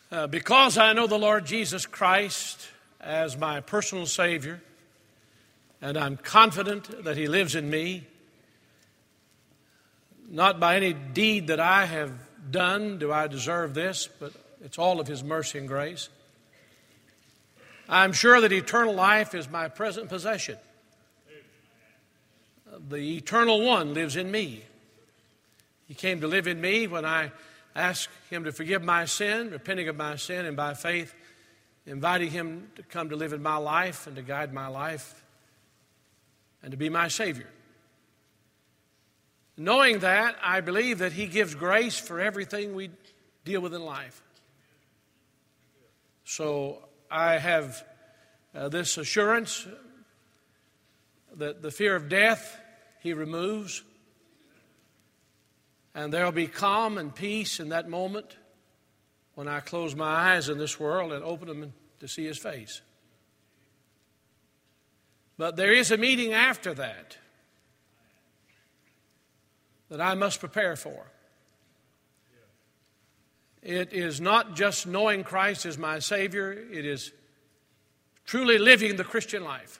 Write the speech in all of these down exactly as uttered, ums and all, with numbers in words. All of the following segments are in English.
Uh, because I know the Lord Jesus Christ as my personal Savior, and I'm confident that He lives in me, not by any deed that I have done do I deserve this, but it's all of His mercy and grace. I'm sure that eternal life is my present possession. The Eternal One lives in me. He came to live in me when I asked Him to forgive my sin, repenting of my sin, and by faith inviting Him to come to live in my life and to guide my life and to be my Savior. Knowing that, I believe that He gives grace for everything we deal with in life. So I have uh, this assurance that the fear of death He removes. And there will be calm and peace in that moment when I close my eyes in this world and open them to see His face. But there is a meeting after that that I must prepare for. It is not just knowing Christ as my Savior. It is truly living the Christian life.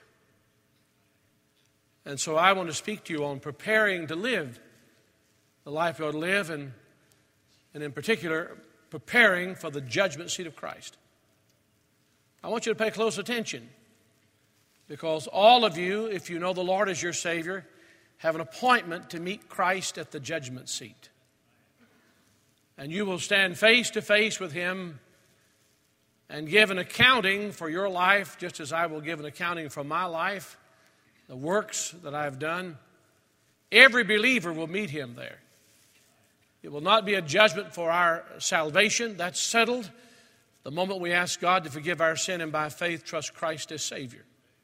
And so I want to speak to you on preparing to live the life you ought to live, and, and in particular, preparing for the judgment seat of Christ. I want you to pay close attention, because all of you, if you know the Lord as your Savior, have an appointment to meet Christ at the judgment seat. And you will stand face to face with Him and give an accounting for your life, just as I will give an accounting for my life, the works that I have done. Every believer will meet Him there. It will not be a judgment for our salvation. That's settled the moment we ask God to forgive our sin and by faith trust Christ as Savior.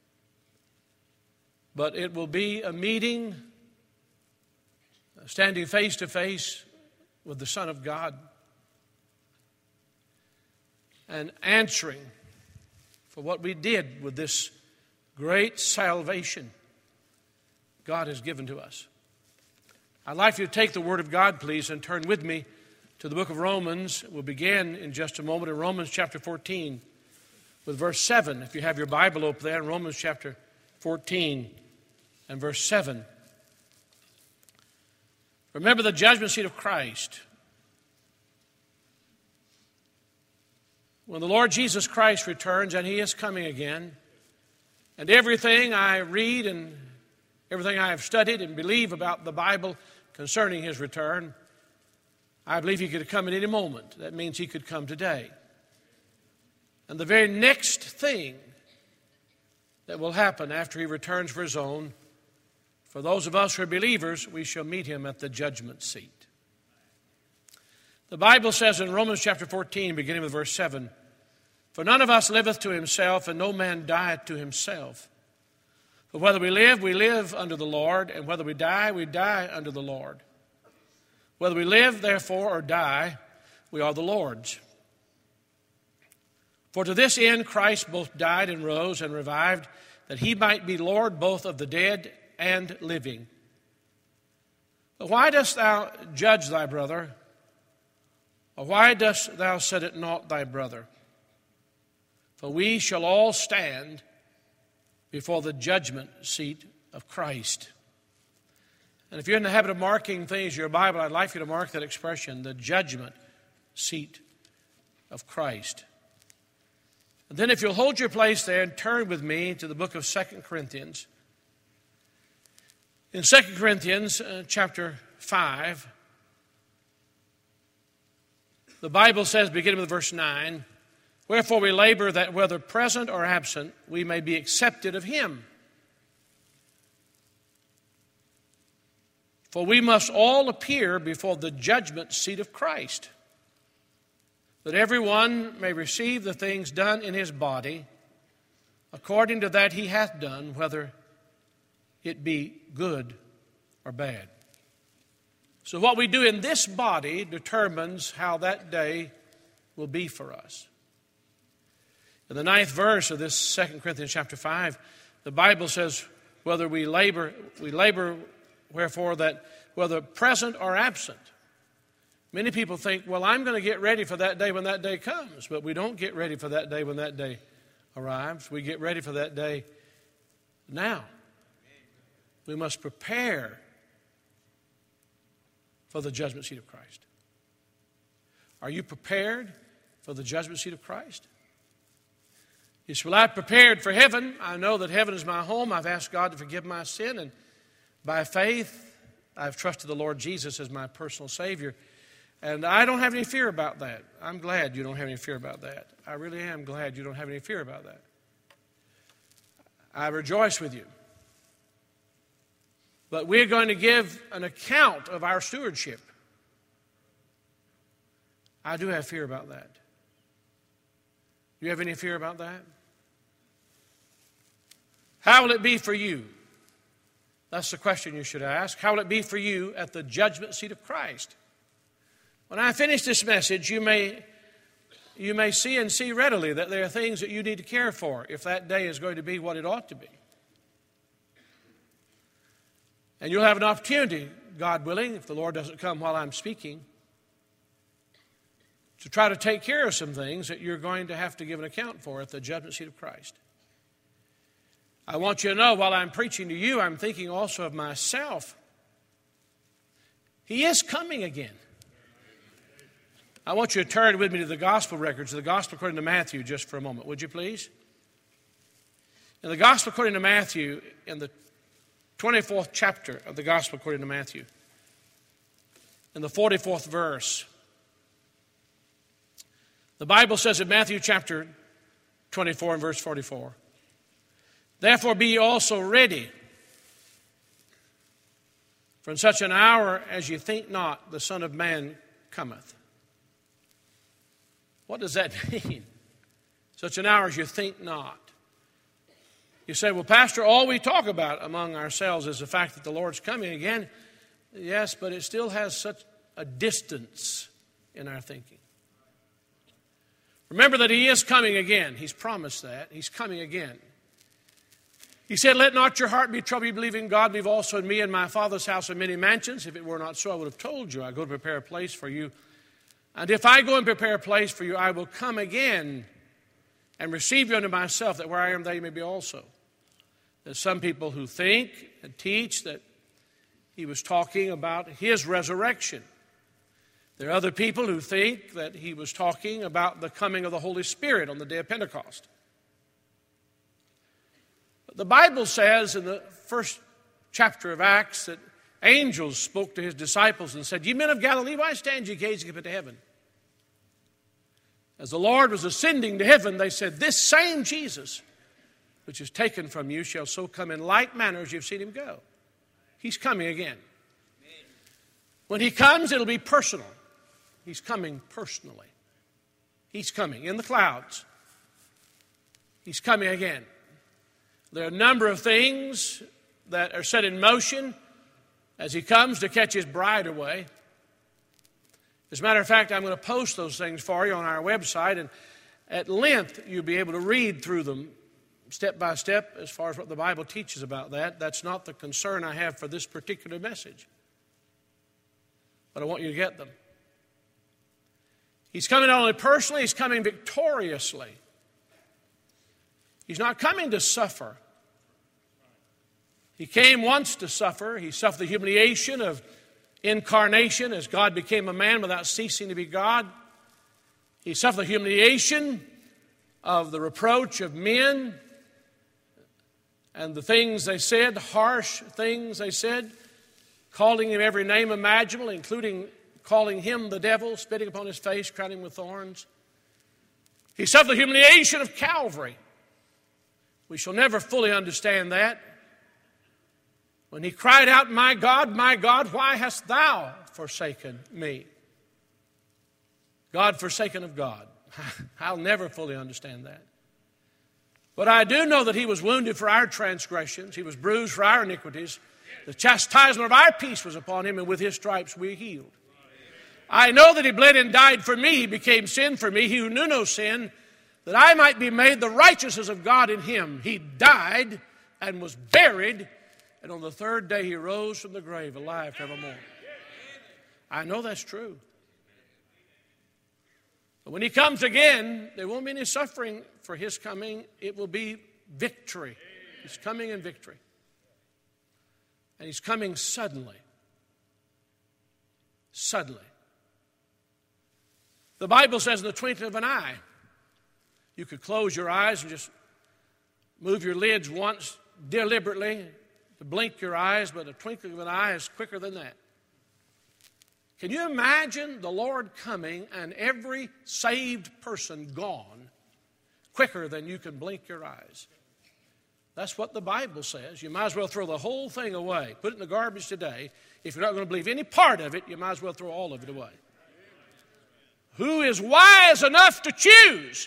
But it will be a meeting, standing face to face with the Son of God and answering for what we did with this great salvation God has given to us. I'd like you to take the Word of God, please, and turn with me to the book of Romans. We'll begin in just a moment in Romans chapter fourteen with verse seven. If you have your Bible open there, in Romans chapter fourteen and verse seven. Remember the judgment seat of Christ. When the Lord Jesus Christ returns, and He is coming again, and everything I read and everything I have studied and believe about the Bible concerning His return, I believe He could come at any moment. That means He could come today. And the very next thing that will happen after He returns for His own, for those of us who are believers, we shall meet Him at the judgment seat. The Bible says in Romans chapter fourteen, beginning with verse seven, "For none of us liveth to himself, and no man dieth to himself. But whether we live, we live unto the Lord, and whether we die, we die unto the Lord. Whether we live, therefore, or die, we are the Lord's. For to this end Christ both died and rose and revived, that He might be Lord both of the dead and living. But why dost thou judge thy brother? Or why dost thou set at naught thy brother? For we shall all stand before the judgment seat of Christ." And if you're in the habit of marking things in your Bible, I'd like you to mark that expression, the judgment seat of Christ. And then if you'll hold your place there and turn with me to the book of Second Corinthians. In Second Corinthians uh, chapter five, the Bible says, beginning with verse nine, "Wherefore we labor that whether present or absent, we may be accepted of Him. For we must all appear before the judgment seat of Christ, that every one may receive the things done in his body, according to that he hath done, whether it be good or bad." So what we do in this body determines how that day will be for us. In the ninth verse of this Second Corinthians chapter five, the Bible says, whether we labor, we labor, wherefore that whether present or absent, Many people think, well, I'm going to get ready for that day when that day comes. But we don't get ready for that day when that day arrives. We get ready for that day now. We must prepare for the judgment seat of Christ. Are you prepared for the judgment seat of Christ? You say, well, I've prepared for heaven. I know that heaven is my home. I've asked God to forgive my sin. And by faith, I've trusted the Lord Jesus as my personal Savior. And I don't have any fear about that. I'm glad you don't have any fear about that. I really am glad you don't have any fear about that. I rejoice with you. But we're going to give an account of our stewardship. I do have fear about that. Do you have any fear about that? How will it be for you? That's the question you should ask. How will it be for you at the judgment seat of Christ? When I finish this message, you may, you may see and see readily that there are things that you need to care for if that day is going to be what it ought to be. And you'll have an opportunity, God willing, if the Lord doesn't come while I'm speaking, to try to take care of some things that you're going to have to give an account for at the judgment seat of Christ. I want you to know while I'm preaching to you, I'm thinking also of myself. He is coming again. I want you to turn with me to the gospel records, to the gospel according to Matthew, just for a moment, would you please? In the gospel according to Matthew, in the twenty-fourth chapter of the gospel according to Matthew, in the forty-fourth verse, the Bible says in Matthew chapter twenty-four and verse forty-four, therefore be ye also ready, for in such an hour as ye think not, the Son of Man cometh. What does that mean? Such an hour as you think not. You say, well, Pastor, all we talk about among ourselves is the fact that the Lord's coming again. Yes, but it still has such a distance in our thinking. Remember that He is coming again. He's promised that. He's coming again. He said, let not your heart be troubled. You believe in God, believe also in me. In my Father's house are many mansions. If it were not so, I would have told you. I go to prepare a place for you. And if I go and prepare a place for you, I will come again and receive you unto myself, that where I am, there you may be also. There's some people who think and teach that He was talking about His resurrection. There are other people who think that He was talking about the coming of the Holy Spirit on the day of Pentecost. But the Bible says in the first chapter of Acts that angels spoke to His disciples and said, ye men of Galilee, why stand ye gazing up into heaven? As the Lord was ascending to heaven, they said, this same Jesus, which is taken from you, shall so come in like manner as you've seen Him go. He's coming again. When He comes, it'll be personal. He's coming personally. He's coming in the clouds. He's coming again. There are a number of things that are set in motion as He comes to catch His bride away. As a matter of fact, I'm going to post those things for you on our website, and at length you'll be able to read through them step by step as far as what the Bible teaches about that. That's not the concern I have for this particular message. But I want you to get them. He's coming not only personally, He's coming victoriously. He's not coming to suffer. He came once to suffer. He suffered the humiliation of incarnation as God became a man without ceasing to be God. He suffered the humiliation of the reproach of men and the things they said, harsh things they said, calling Him every name imaginable, including calling Him the devil, spitting upon His face, crowning Him with thorns. He suffered the humiliation of Calvary. We shall never fully understand that. When He cried out, my God, my God, why hast thou forsaken me? God forsaken of God. I'll never fully understand that. But I do know that He was wounded for our transgressions. He was bruised for our iniquities. The chastisement of our peace was upon Him, and with His stripes we are healed. I know that He bled and died for me. He became sin for me, He who knew no sin, that I might be made the righteousness of God in Him. He died and was buried, and on the third day He rose from the grave, alive forevermore. I know that's true. But when he comes again, there won't be any suffering for his coming. It will be victory. He's coming in victory. And he's coming suddenly. Suddenly. The Bible says in the twinkling of an eye. You could close your eyes and just move your lids once deliberately to blink your eyes, but a twinkling of an eye is quicker than that. Can you imagine the Lord coming and every saved person gone quicker than you can blink your eyes? That's what the Bible says. You might as well throw the whole thing away. Put it in the garbage today. If you're not going to believe any part of it, you might as well throw all of it away. Who is wise enough to choose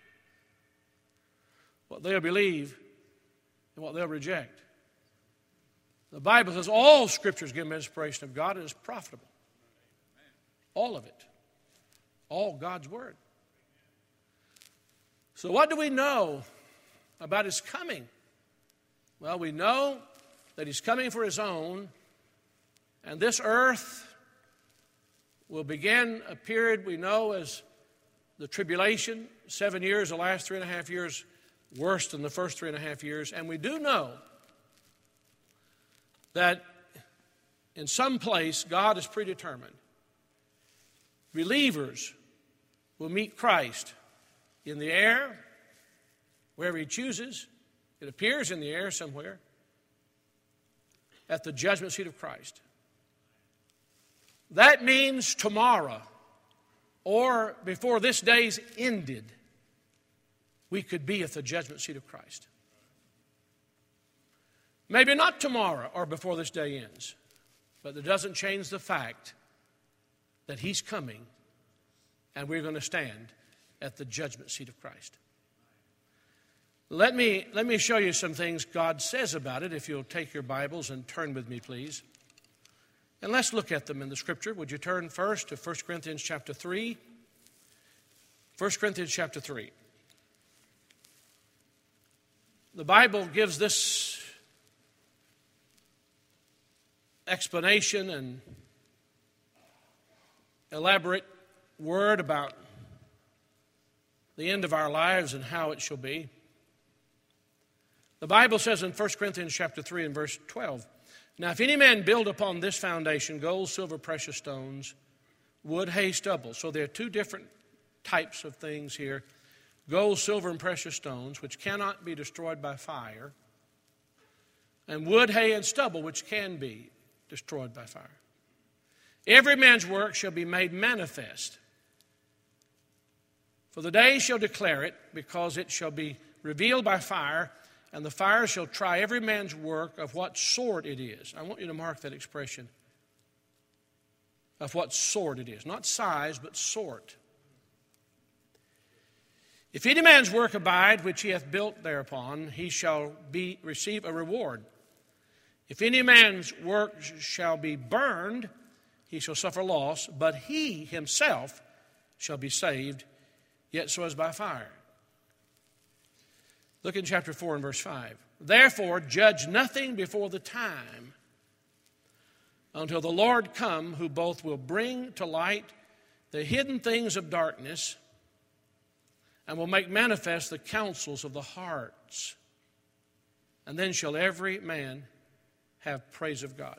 what they'll believe and what they'll reject? The Bible says all Scripture is given by inspiration of God and is profitable. All of it. All God's Word. So what do we know about His coming? Well, we know that He's coming for His own, and this earth will begin a period we know as the tribulation. Seven years, the last three and a half years, worse than the first three and a half years. And we do know that in some place God is predetermined. Believers will meet Christ in the air, wherever He chooses. It appears in the air somewhere, at the judgment seat of Christ. That means tomorrow, or before this day's ended, we could be at the judgment seat of Christ. Maybe not tomorrow or before this day ends, but it doesn't change the fact that He's coming and we're going to stand at the judgment seat of Christ. Let me, let me show you some things God says about it, if you'll take your Bibles and turn with me, please. And let's look at them in the Scripture. Would you turn first to First Corinthians chapter three? First Corinthians chapter three. The Bible gives this explanation and elaborate word about the end of our lives and how it shall be. The Bible says in First Corinthians chapter three and verse twelve, "Now if any man build upon this foundation gold, silver, precious stones, wood, hay, stubble." So there are two different types of things here. Gold, silver, and precious stones, which cannot be destroyed by fire. And wood, hay, and stubble, which can be destroyed by fire. Every man's work shall be made manifest. For the day shall declare it, because it shall be revealed by fire, and the fire shall try every man's work of what sort it is. I want you to mark that expression. Of what sort it is. Not size, but sort. If any man's work abide, which he hath built thereupon, he shall be receive a reward. If any man's work shall be burned, he shall suffer loss, but he himself shall be saved, yet so as by fire. Look in chapter four and verse five. "Therefore judge nothing before the time, until the Lord come, who both will bring to light the hidden things of darkness, and will make manifest the counsels of the hearts. And then shall every man have praise of God."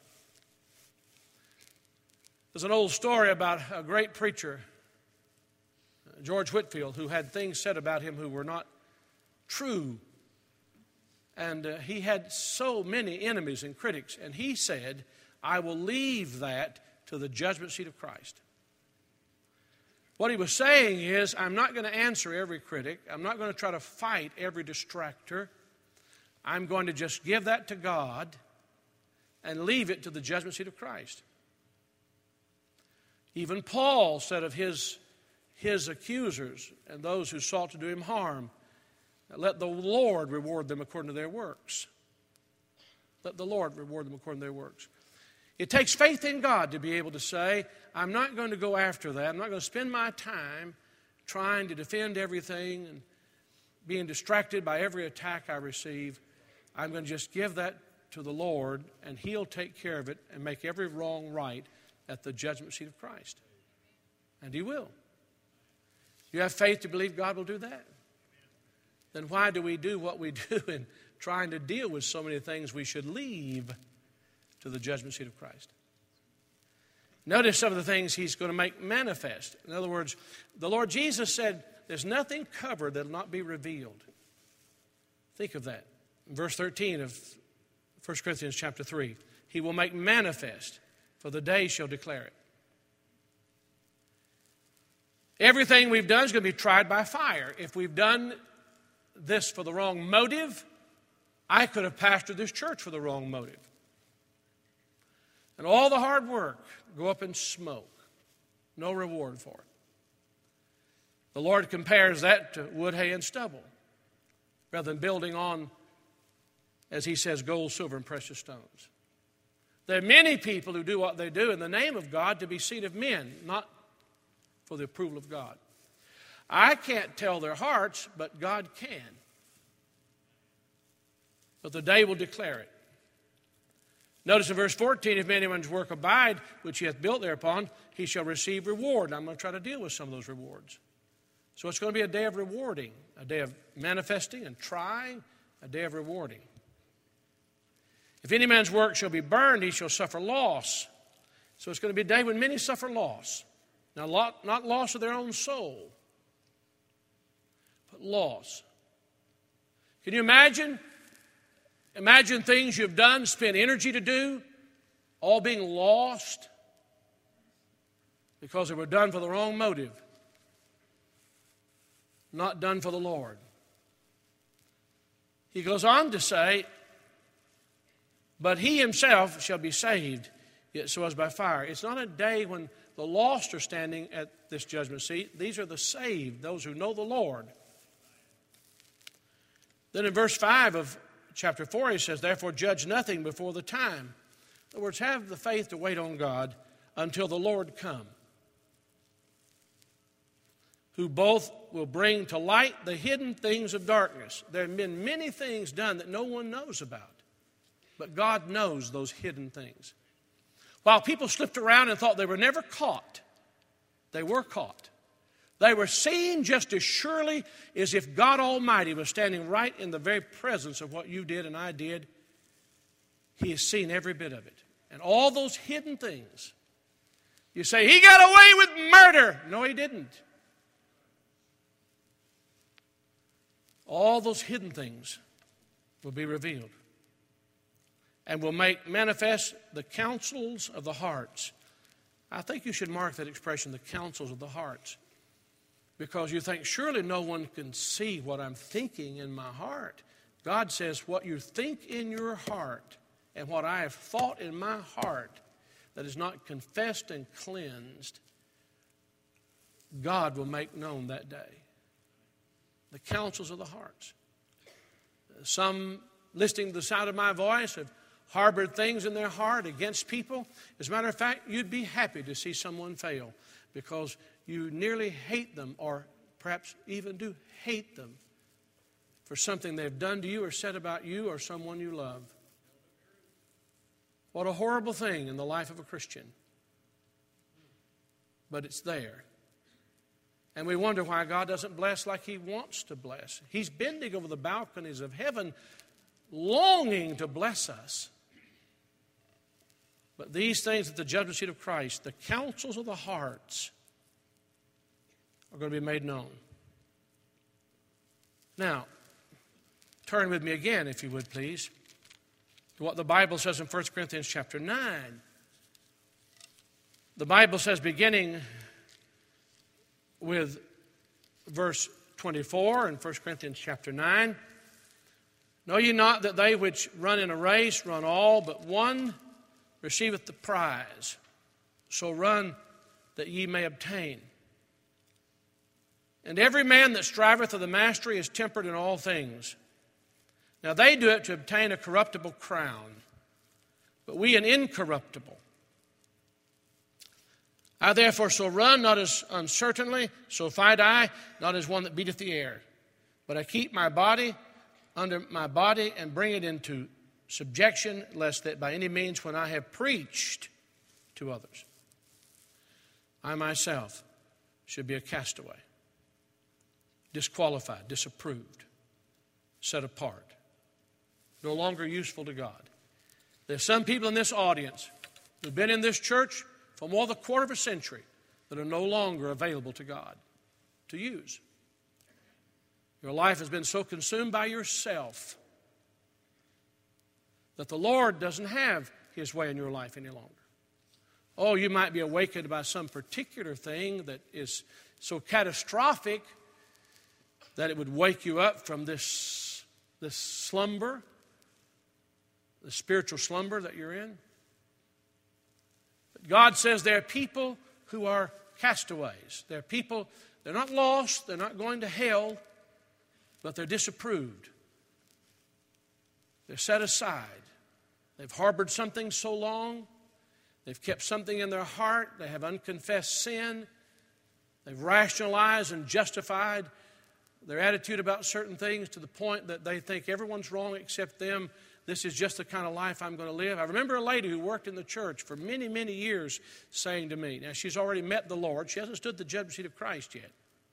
There's an old story about a great preacher, George Whitefield, who had things said about him who were not true. And uh, he had so many enemies and critics. And he said, "I will leave that to the judgment seat of Christ." What he was saying is, I'm not going to answer every critic. I'm not going to try to fight every distractor. I'm going to just give that to God and leave it to the judgment seat of Christ. Even Paul said of his, his accusers and those who sought to do him harm, "Let the Lord reward them according to their works." Let the Lord reward them according to their works. It takes faith in God to be able to say, I'm not going to go after that. I'm not going to spend my time trying to defend everything and being distracted by every attack I receive. I'm going to just give that to the Lord, and He'll take care of it and make every wrong right at the judgment seat of Christ. And He will. You have faith to believe God will do that? Then why do we do what we do in trying to deal with so many things we should leave to the judgment seat of Christ? Notice some of the things he's going to make manifest. In other words, the Lord Jesus said, there's nothing covered that will not be revealed. Think of that. In verse thirteen of First Corinthians chapter three, he will make manifest, for the day shall declare it. Everything we've done is going to be tried by fire. If we've done this for the wrong motive, I could have pastored this church for the wrong motive. And all the hard work go up in smoke. No reward for it. The Lord compares that to wood, hay, and stubble, rather than building on, as he says, gold, silver, and precious stones. There are many people who do what they do in the name of God to be seen of men, not for the approval of God. I can't tell their hearts, but God can. But the day will declare it. Notice in verse fourteen, if anyone's work abide, which he hath built thereupon, he shall receive reward. I'm going to try to deal with some of those rewards. So it's going to be a day of rewarding, a day of manifesting and trying, a day of rewarding. If any man's work shall be burned, he shall suffer loss. So it's going to be a day when many suffer loss. Now, not loss of their own soul, but loss. Can you imagine? Imagine things you've done, spent energy to do, all being lost because they were done for the wrong motive, not done for the Lord. He goes on to say, but he himself shall be saved, yet so as by fire. It's not a day when the lost are standing at this judgment seat. These are the saved, those who know the Lord. Then in verse five of chapter four, he says, therefore judge nothing before the time. In other words, have the faith to wait on God until the Lord come, who both will bring to light the hidden things of darkness. There have been many things done that no one knows about, but God knows those hidden things. While people slipped around and thought they were never caught, they were caught. They were seen just as surely as if God Almighty was standing right in the very presence of what you did and I did. He has seen every bit of it. And all those hidden things. You say, he got away with murder. No, he didn't. All those hidden things will be revealed and will make manifest the counsels of the hearts. I think you should mark that expression, the counsels of the hearts. Because you think, surely no one can see what I'm thinking in my heart. God says, what you think in your heart and what I have thought in my heart that is not confessed and cleansed, God will make known that day. The counsels of the hearts. Some, listening to the sound of my voice, have harbored things in their heart against people. As a matter of fact, you'd be happy to see someone fail because you nearly hate them, or perhaps even do hate them for something they've done to you or said about you or someone you love. What a horrible thing in the life of a Christian. But it's there. And we wonder why God doesn't bless like he wants to bless. He's bending over the balconies of heaven, longing to bless us. But these things at the judgment seat of Christ, the counsels of the hearts, are going to be made known. Now, turn with me again, if you would please, to what the Bible says in First Corinthians chapter nine. The Bible says, beginning with verse twenty-four in First Corinthians chapter nine, know ye not that they which run in a race run all, but one receiveth the prize? So run that ye may obtain. And every man that striveth for the mastery is temperate in all things. Now they do it to obtain a corruptible crown, but we an incorruptible. I therefore so run, not as uncertainly, so fight I, not as one that beateth the air. But I keep my body under my body and bring it into subjection, lest that by any means when I have preached to others, I myself should be a castaway. disqualified, disapproved, set apart, no longer useful to God. There's some people in this audience who've been in this church for more than a quarter of a century that are no longer available to God to use. Your life has been so consumed by yourself that the Lord doesn't have His way in your life any longer. Oh, you might be awakened by some particular thing that is so catastrophic that it would wake you up from this, this slumber, the spiritual slumber that you're in. But God says there are people who are castaways. They're people, they're not lost, they're not going to hell, but they're disapproved. They're set aside. They've harbored something so long. They've kept something in their heart. They have unconfessed sin. They've rationalized and justified their attitude about certain things to the point that they think everyone's wrong except them. This is just the kind of life I'm going to live. I remember a lady who worked in the church for many, many years saying to me, now she's already met the Lord. She hasn't stood the judgment seat of Christ yet.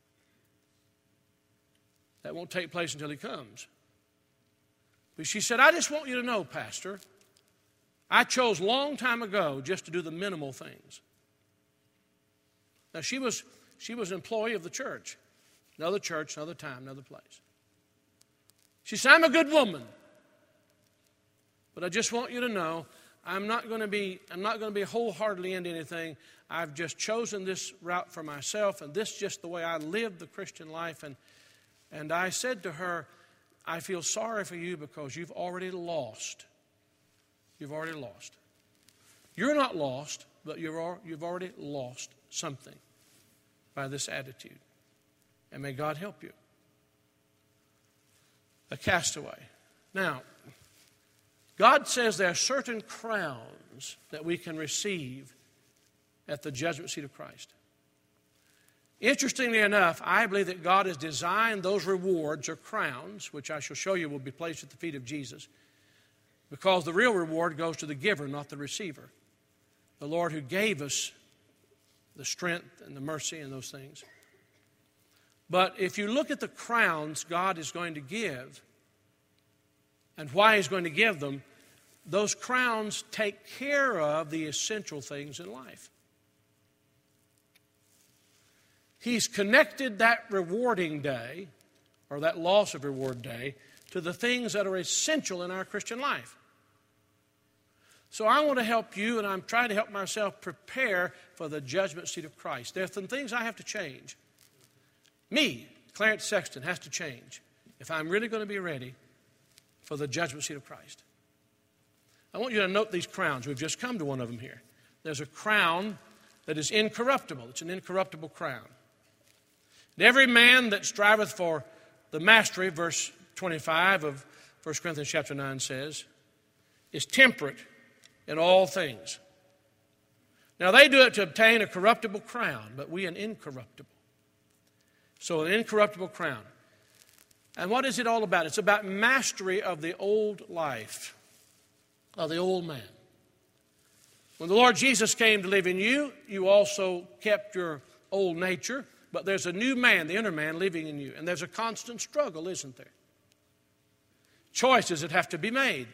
That won't take place until He comes. But she said, I just want you to know, Pastor, I chose a long time ago just to do the minimal things. Now, she was, she was an employee of the church. Another church, another time, another place. She said, I'm a good woman. But I just want you to know, I'm not going to be, I'm not going to be wholeheartedly into anything. I've just chosen this route for myself, and this is just the way I live the Christian life. And, and I said to her, I feel sorry for you because you've already lost. You've already lost. You're not lost, but you're, you've already lost something by this attitude. And may God help you. A castaway. Now, God says there are certain crowns that we can receive at the judgment seat of Christ. Interestingly enough, I believe that God has designed those rewards or crowns, which I shall show you will be placed at the feet of Jesus, because the real reward goes to the giver, not the receiver. The Lord who gave us the strength and the mercy and those things. But if you look at the crowns God is going to give and why He's going to give them, those crowns take care of the essential things in life. He's connected that rewarding day, or that loss of reward day, to the things that are essential in our Christian life. So I want to help you, and I'm trying to help myself prepare for the judgment seat of Christ. There are some things I have to change. Me, Clarence Sexton, has to change if I'm really going to be ready for the judgment seat of Christ. I want you to note these crowns. We've just come to one of them here. There's a crown that is incorruptible. It's an incorruptible crown. And every man that striveth for the mastery, verse twenty-five of First Corinthians chapter nine says, is temperate in all things. Now they do it to obtain a corruptible crown, but we an incorruptible. So an incorruptible crown. And what is it all about? It's about mastery of the old life, of the old man. When the Lord Jesus came to live in you, you also kept your old nature, but there's a new man, the inner man, living in you. And there's a constant struggle, isn't there? Choices that have to be made.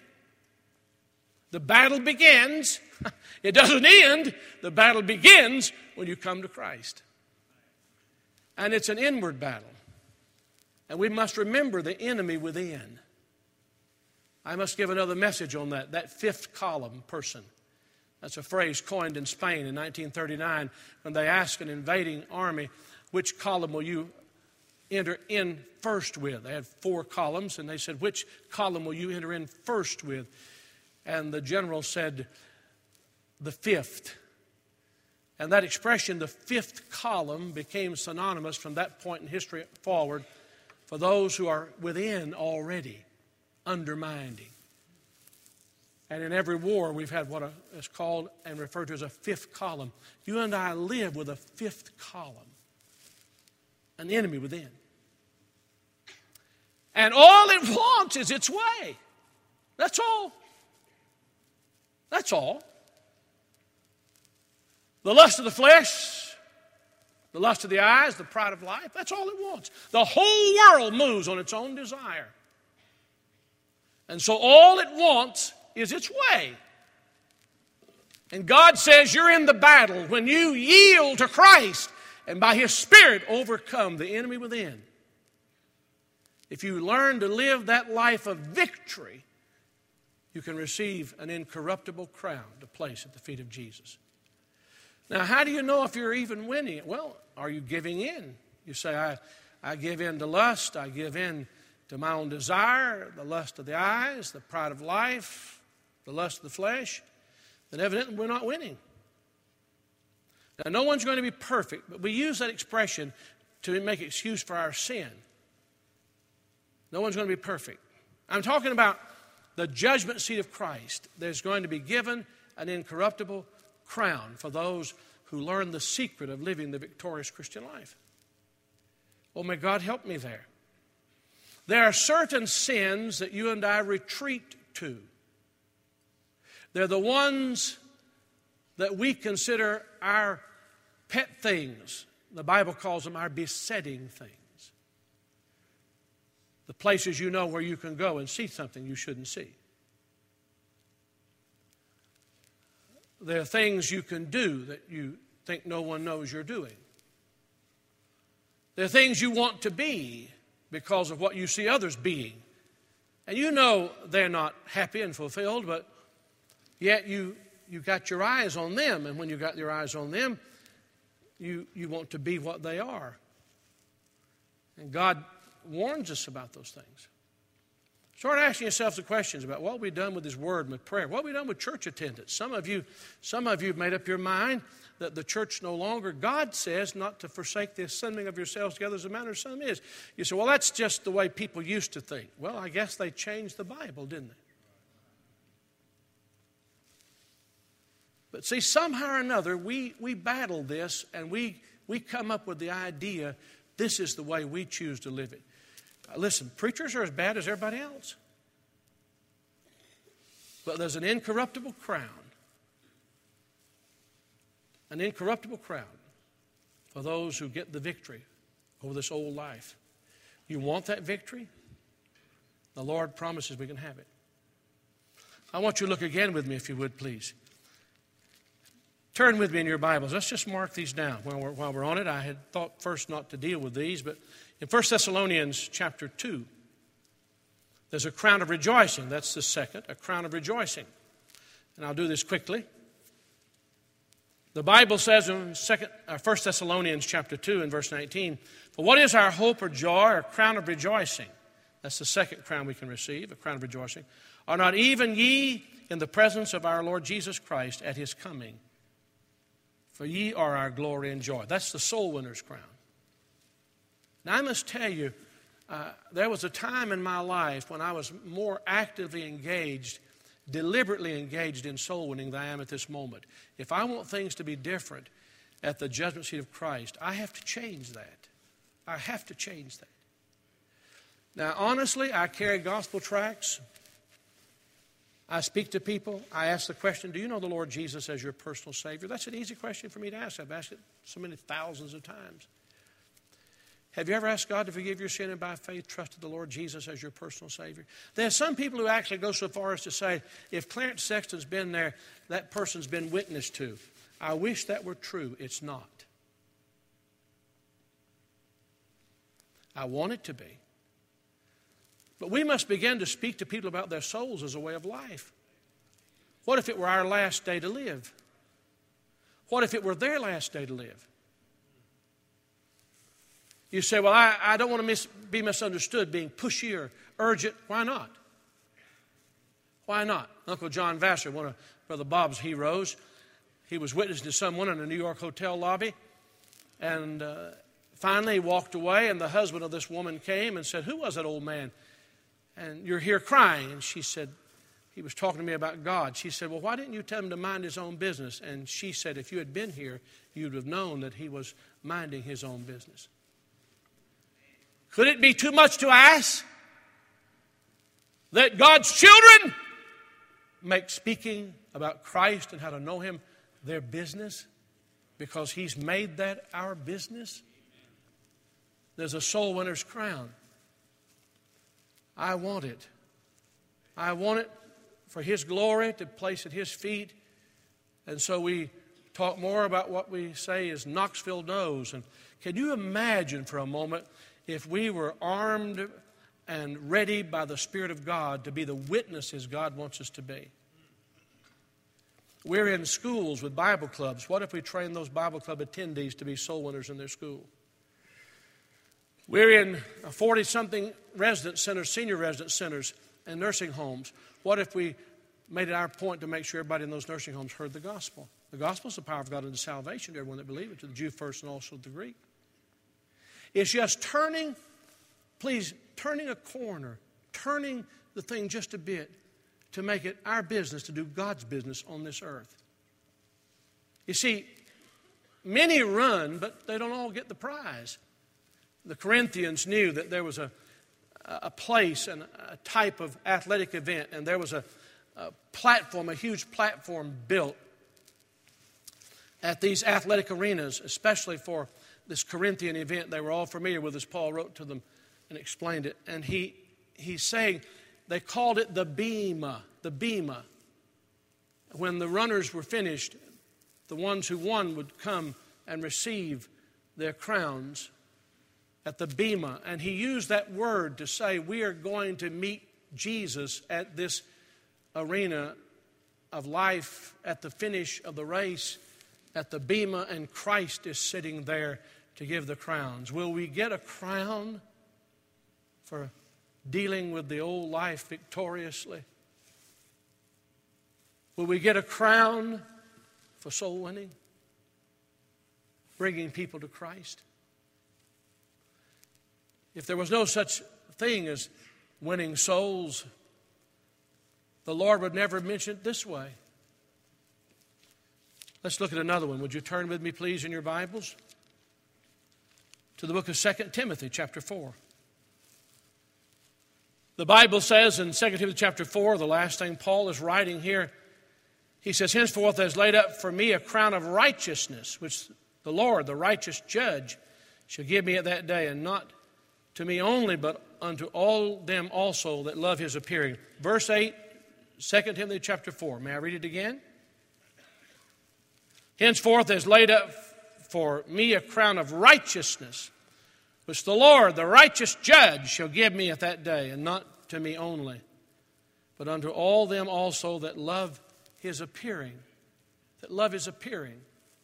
The battle begins. It doesn't end. The battle begins when you come to Christ. And it's an inward battle. And we must remember the enemy within. I must give another message on that, that fifth column person. That's a phrase coined in Spain in nineteen thirty-nine when they asked an invading army, which column will you enter in first with? They had four columns, and they said, which column will you enter in first with? And the general said, the fifth. And that expression, the fifth column, became synonymous from that point in history forward for those who are within already, undermining. And in every war, we've had what is called and referred to as a fifth column. You and I live with a fifth column, an enemy within. And all it wants is its way. That's all. That's all. The lust of the flesh, The lust of the eyes, the pride of life, that's all it wants. The whole world moves on its own desire. And so all it wants is its way. And God says you're in the battle when you yield to Christ and by His Spirit overcome the enemy within. If you learn to live that life of victory, you can receive an incorruptible crown to place at the feet of Jesus. Now, how do you know if you're even winning? Well, are you giving in? You say, I, I give in to lust, I give in to my own desire, the lust of the eyes, the pride of life, the lust of the flesh. Then evidently we're not winning. Now, no one's going to be perfect, but we use that expression to make excuse for our sin. No one's going to be perfect. I'm talking about the judgment seat of Christ. There's going to be given an incorruptible crown for those who learn the secret of living the victorious Christian life. Oh, may God help me there. There are certain sins that you and I retreat to. They're the ones that we consider our pet things. The Bible calls them our besetting things. The places you know where you can go and see something you shouldn't see. There are things you can do that you think no one knows you're doing. There are things you want to be because of what you see others being. And you know they're not happy and fulfilled, but yet you, you got your eyes on them. And when you got your eyes on them, you, you want to be what they are. And God warns us about those things. Start asking yourselves the questions about what we've done with His Word and with prayer. What have we done with church attendance? Some of you, some of you have made up your mind that the church no longer, God says not to forsake the assembling of yourselves together as a manner of some is. You say, well, that's just the way people used to think. Well, I guess they changed the Bible, didn't they? But see, somehow or another, we, we battle this and we, we come up with the idea this is the way we choose to live it. Listen, preachers are as bad as everybody else. But there's an incorruptible crown. An incorruptible crown for those who get the victory over this old life. You want that victory? The Lord promises we can have it. I want you to look again with me, if you would, please. Turn with me in your Bibles. Let's just mark these down while we're, while we're on it. I had thought first not to deal with these, but in First Thessalonians chapter two, there's a crown of rejoicing. That's the second, a crown of rejoicing. And I'll do this quickly. The Bible says in second, uh, First Thessalonians chapter two and verse nineteen, for what is our hope or joy or crown of rejoicing? That's the second crown we can receive, a crown of rejoicing. Are not even ye in the presence of our Lord Jesus Christ at His coming? For ye are our glory and joy. That's the soul winner's crown. Now, I must tell you, uh, there was a time in my life when I was more actively engaged, deliberately engaged in soul winning than I am at this moment. If I want things to be different at the judgment seat of Christ, I have to change that. I have to change that. Now, honestly, I carry gospel tracts. I speak to people. I ask the question, do you know the Lord Jesus as your personal Savior? That's an easy question for me to ask. I've asked it so many thousands of times. Have you ever asked God to forgive your sin and by faith trusted the Lord Jesus as your personal Savior? There are some people who actually go so far as to say, if Clarence Sexton's been there, that person's been witnessed to. I wish that were true. It's not. I want it to be. But we must begin to speak to people about their souls as a way of life. What if it were our last day to live? What if it were their last day to live? You say, well, I, I don't want to mis- be misunderstood, being pushy or urgent. Why not? Why not? Uncle John Vassar, one of Brother Bob's heroes, he was witnessing to someone in a New York hotel lobby. And uh, finally he walked away, and the husband of this woman came and said, who was that old man? And you're here crying. And she said, he was talking to me about God. She said, well, why didn't you tell him to mind his own business? And she said, if you had been here, you'd have known that he was minding his own business. Could it be too much to ask that God's children make speaking about Christ and how to know Him their business? because He's made that our business. There's a soul winner's crown. I want it. I want it for His glory, to place at His feet. And so we talk more about what we say is Knoxville knows. And can you imagine for a moment if we were armed and ready by the Spirit of God to be the witnesses God wants us to be? We're in schools with Bible clubs. What if we train those Bible club attendees to be soul winners in their school? We're in forty-something residence centers, senior residence centers, and nursing homes. What if we made it our point to make sure everybody in those nursing homes heard the gospel? The gospel is the power of God unto salvation to everyone that believes it, to the Jew first and also to the Greek. It's just turning, please, turning a corner, turning the thing just a bit to make it our business to do God's business on this earth. You see, many run, but they don't all get the prize. The Corinthians knew that there was a, a place and a type of athletic event, and there was a, a platform, a huge platform built at these athletic arenas, especially for this Corinthian event. They were all familiar with, as Paul wrote to them and explained it. And he he's saying they called it the bema, the bema. When the runners were finished, the ones who won would come and receive their crowns at the bema. And he used that word to say we are going to meet Jesus at this arena of life, at the finish of the race, at the bema, and Christ is sitting there to give the crowns. Will we get a crown for dealing with the old life victoriously? Will we get a crown for soul winning? Bringing people to Christ? If there was no such thing as winning souls, the Lord would never mention it this way. Let's look at another one. Would you turn with me, please, in your Bibles to the book of Second Timothy, chapter four. The Bible says in Second Timothy chapter four, the last thing Paul is writing here, he says, henceforth there is laid up for me a crown of righteousness, which the Lord, the righteous judge, shall give me at that day, and not to me only, but unto all them also that love His appearing. Verse eight, Second Timothy chapter four. May I read it again? Henceforth there is laid up for me a crown of righteousness, which the Lord, the righteous judge, shall give me at that day, and not to me only, but unto all them also that love His appearing. That love His appearing.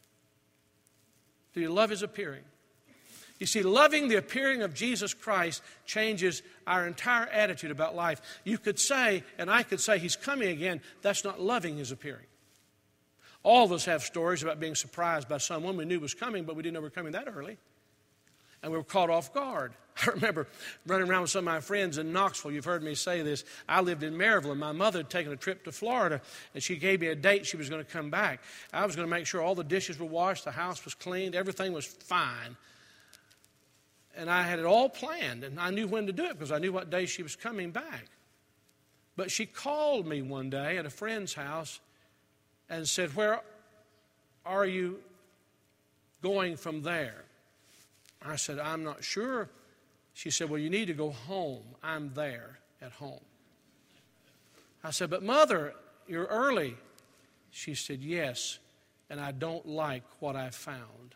Do you love His appearing? You see, loving the appearing of Jesus Christ changes our entire attitude about life. You could say, and I could say, He's coming again. That's not loving His appearing. All of us have stories about being surprised by someone we knew was coming, but we didn't know we were coming that early. And we were caught off guard. I remember running around with some of my friends in Knoxville. You've heard me say this. I lived in Maryville, and my mother had taken a trip to Florida, and she gave me a date she was going to come back. I was going to make sure all the dishes were washed, the house was cleaned, everything was fine. And I had it all planned, and I knew when to do it because I knew what day she was coming back. But she called me one day at a friend's house and said, where are you going from there? I said, I'm not sure. She said, well, you need to go home. I'm there at home. I said, but Mother, you're early. She said, yes, and I don't like what I found.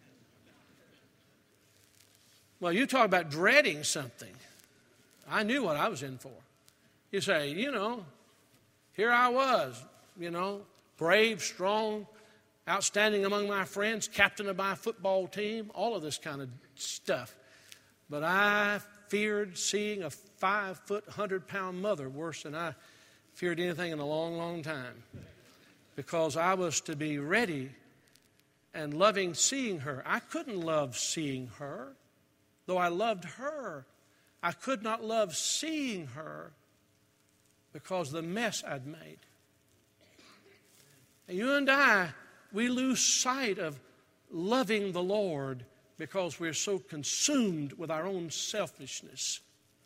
Well, you talk about dreading something. I knew what I was in for. You say, you know, here I was, you know, brave, strong, outstanding among my friends, captain of my football team, all of this kind of stuff. But I feared seeing a five-foot, hundred-pound mother worse than I feared anything in a long, long time. Because I was to be ready and loving seeing her. I couldn't love seeing her. Though I loved her, I could not love seeing her because of the mess I'd made. And you and I, we lose sight of loving the Lord because we're so consumed with our own selfishness.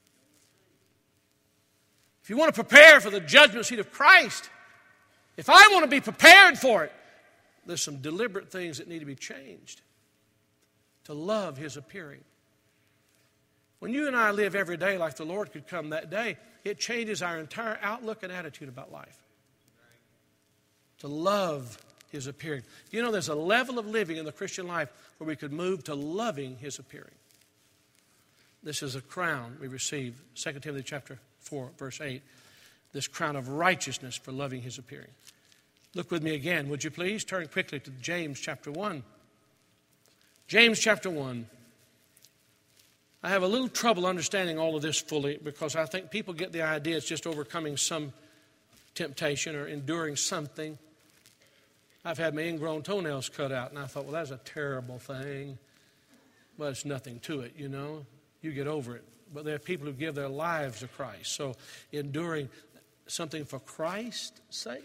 If you want to prepare for the judgment seat of Christ, if I want to be prepared for it, there's some deliberate things that need to be changed to love His appearing. When you and I live every day like the Lord could come that day, it changes our entire outlook and attitude about life. To love His appearing. You know, there's a level of living in the Christian life where we could move to loving His appearing. This is a crown we receive, Second Timothy chapter four, verse eight. This crown of righteousness for loving His appearing. Look with me again, would you please? Turn quickly to James chapter one. James chapter one. I have a little trouble understanding all of this fully because I think people get the idea it's just overcoming some temptation or enduring something. I've had my ingrown toenails cut out, and I thought, well, that's a terrible thing. Well, it's nothing to it, you know. You get over it. But there are people who give their lives to Christ. So enduring something for Christ's sake.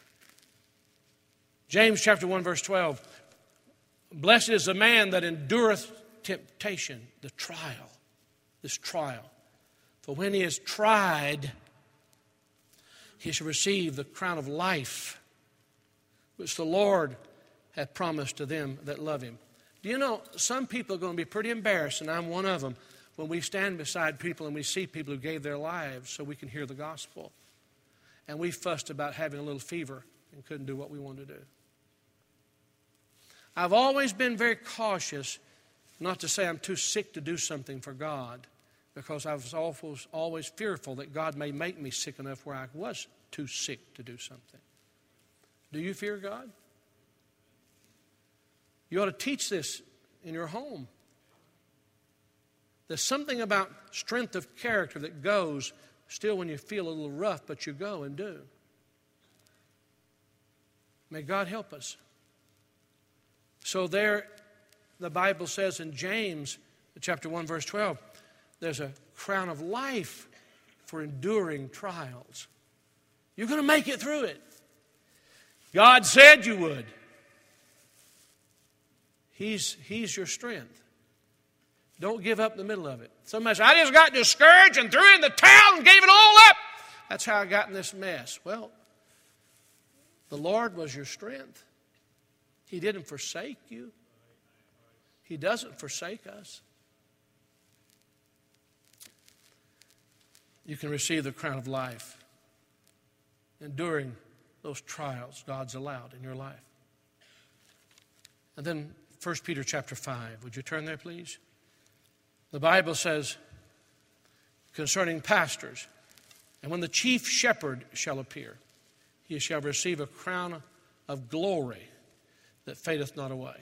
James chapter one, verse twelve. Blessed is the man that endureth temptation, the trial, this trial. For when he is tried, he shall receive the crown of life, which the Lord hath promised to them that love Him. Do you know, some people are going to be pretty embarrassed, and I'm one of them, when we stand beside people and we see people who gave their lives so we can hear the gospel. And we fussed about having a little fever and couldn't do what we wanted to do. I've always been very cautious not to say I'm too sick to do something for God, because I was always, always fearful that God may make me sick enough where I was too sick to do something. Do you fear God? You ought to teach this in your home. There's something about strength of character that goes still when you feel a little rough, but you go and do. May God help us. So there, the Bible says in James chapter one, verse twelve, there's a crown of life for enduring trials. You're going to make it through it. God said you would. He's, he's your strength. Don't give up in the middle of it. Somebody says, I just got discouraged and threw in the towel and gave it all up. That's how I got in this mess. Well, the Lord was your strength. He didn't forsake you. He doesn't forsake us. You can receive the crown of life enduring those trials God's allowed in your life. And then First Peter chapter five. Would you turn there, please? The Bible says concerning pastors, and when the chief shepherd shall appear, he shall receive a crown of glory that fadeth not away.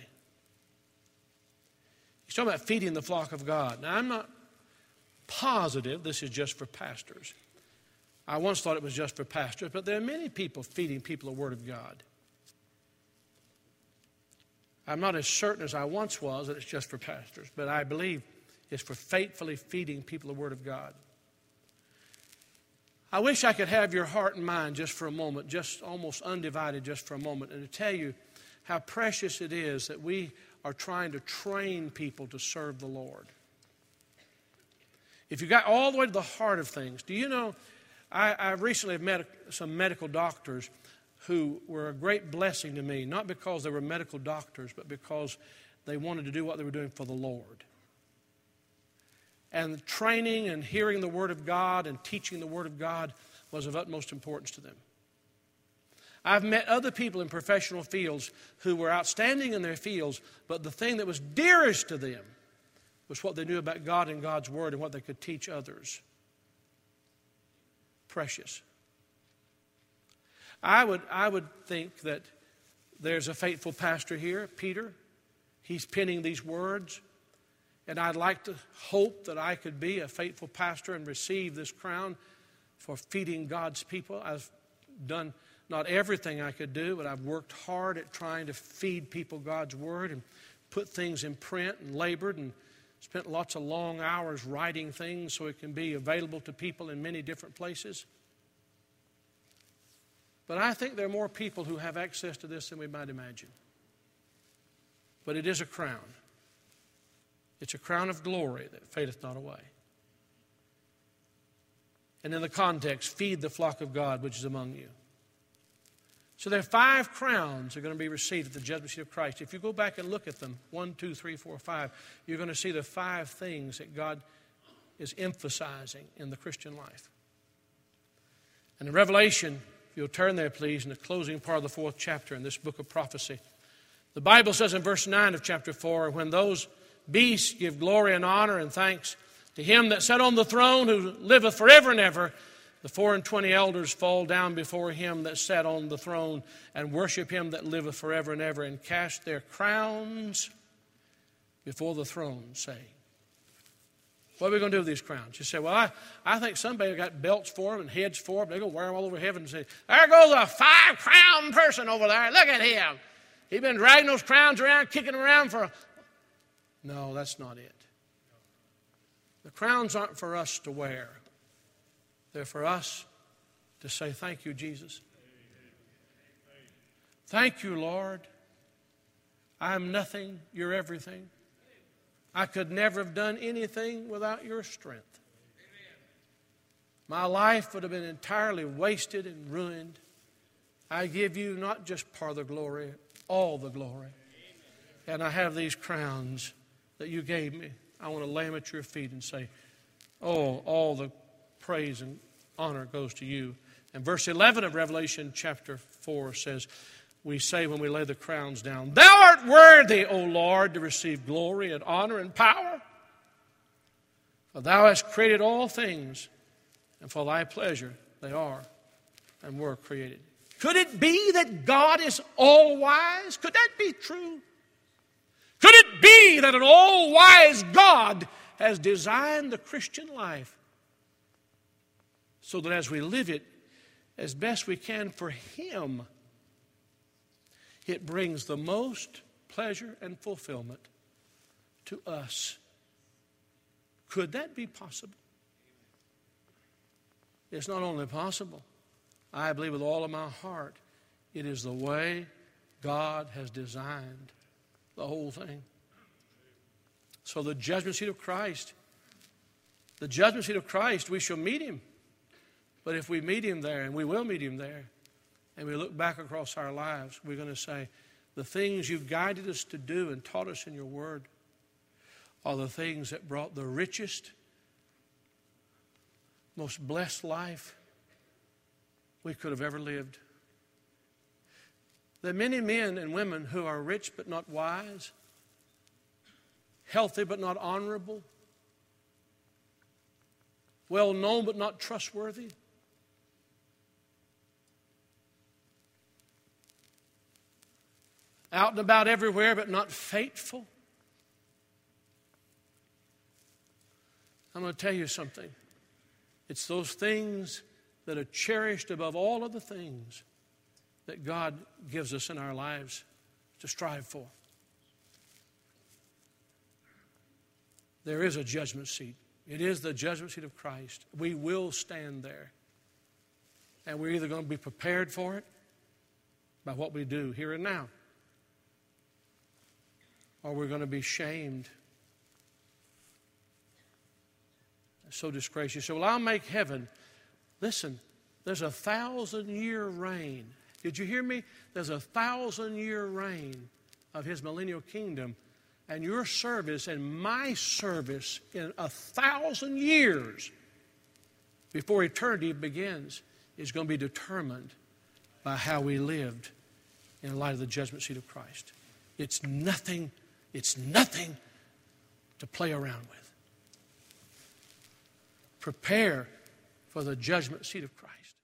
He's talking about feeding the flock of God. Now, I'm not positive this is just for pastors. I once thought it was just for pastors, but there are many people feeding people the Word of God. I'm not as certain as I once was that it's just for pastors, but I believe it's for faithfully feeding people the Word of God. I wish I could have your heart and mind just for a moment, just almost undivided just for a moment, and to tell you how precious it is that we are trying to train people to serve the Lord. If you got all the way to the heart of things, do you know, I, I recently have met some medical doctors who were a great blessing to me, not because they were medical doctors, but because they wanted to do what they were doing for the Lord. And training and hearing the Word of God and teaching the Word of God was of utmost importance to them. I've met other people in professional fields who were outstanding in their fields, but the thing that was dearest to them was what they knew about God and God's Word and what they could teach others. Precious. I would, I would think that there's a faithful pastor here, Peter. He's penning these words. And I'd like to hope that I could be a faithful pastor and receive this crown for feeding God's people. I've done not everything I could do, but I've worked hard at trying to feed people God's Word and put things in print and labored and spent lots of long hours writing things so it can be available to people in many different places. But I think there are more people who have access to this than we might imagine. But it is a crown. It's a crown of glory that fadeth not away. And in the context, feed the flock of God which is among you. So there are five crowns that are going to be received at the judgment seat of Christ. If you go back and look at them, one, two, three, four, five, you're going to see the five things that God is emphasizing in the Christian life. And in Revelation, if you'll turn there, please, in the closing part of the fourth chapter in this book of prophecy, the Bible says in verse nine of chapter four, when those beasts give glory and honor and thanks to him that sat on the throne, who liveth forever and ever, the four and twenty elders fall down before him that sat on the throne and worship him that liveth forever and ever, and cast their crowns before the throne, saying, what are we going to do with these crowns? You say, well, I, I think somebody got belts for them and heads for them. They're going to wear them all over heaven and say, there goes a five-crown person over there. Look at him. He's been dragging those crowns around, kicking them around for a... No, that's not it. The crowns aren't for us to wear. They're for us to say, thank you, Jesus. Thank you, Lord. I'm nothing. You're everything. I could never have done anything without your strength. My life would have been entirely wasted and ruined. I give you not just part of the glory, all the glory. And I have these crowns that you gave me. I want to lay them at your feet and say, oh, all the praise and honor goes to you. And verse eleven of Revelation chapter four says, we say when we lay the crowns down, thou art worthy, O Lord, to receive glory and honor and power. For thou hast created all things, and for thy pleasure they are and were created. Could it be that God is all-wise? Could that be true? Could it be that an all-wise God has designed the Christian life so that as we live it as best we can for Him, it brings the most pleasure and fulfillment to us? Could that be possible? It's not only possible, I believe with all of my heart, it is the way God has designed the whole thing. So the judgment seat of Christ, the judgment seat of Christ, we shall meet Him. But if we meet Him there, and we will meet Him there, and we look back across our lives, we're going to say, the things you've guided us to do and taught us in your word are the things that brought the richest, most blessed life we could have ever lived. There are many men and women who are rich but not wise, healthy but not honorable, well known but not trustworthy. Out and about everywhere but not faithful. I'm going to tell you something. It's those things that are cherished above all other things that God gives us in our lives to strive for. There is a judgment seat. It is the judgment seat of Christ. We will stand there. And we're either going to be prepared for it by what we do here and now, or we're going to be shamed. So disgraced. You say, well, I'll make heaven. Listen, there's a thousand year reign. Did you hear me? There's a thousand year reign of His millennial kingdom. And your service and my service in a thousand years before eternity begins is going to be determined by how we lived in light of the judgment seat of Christ. It's nothing, it's nothing to play around with. Prepare for the judgment seat of Christ.